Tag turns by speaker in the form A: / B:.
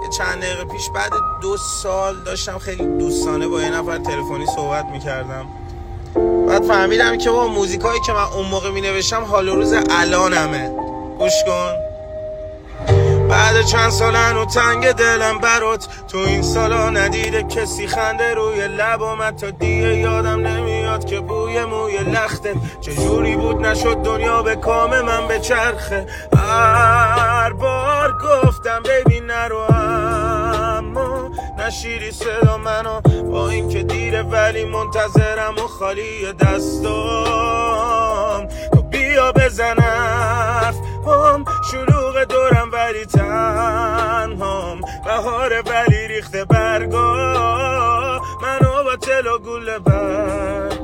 A: چند دقیقه پیش بعد 2 سال داشتم خیلی دوستانه با یه نفر تلفنی صحبت میکردم. بعد فهمیدم که با موزیکایی که من اون موقع مینوشتم حال و روز الانمه. گوش کن. بعد چند سال هنو تنگ دلم برات، تو این سالا ندیده کسی خنده روی لبم، تا دیگه یادم نمیاد که بوی موی لخته چجوری بود نشد دنیا به کام من به چرخه. هر بار گفتم ببین نرو، اما نشیری صدا منو، با این که دیره ولی منتظرم و خالی دستام. تو بیا بزن حرفم، شلوغ دورم ولی تنهام، بهاره ولی ریخته برگا، منو با تل و گل بر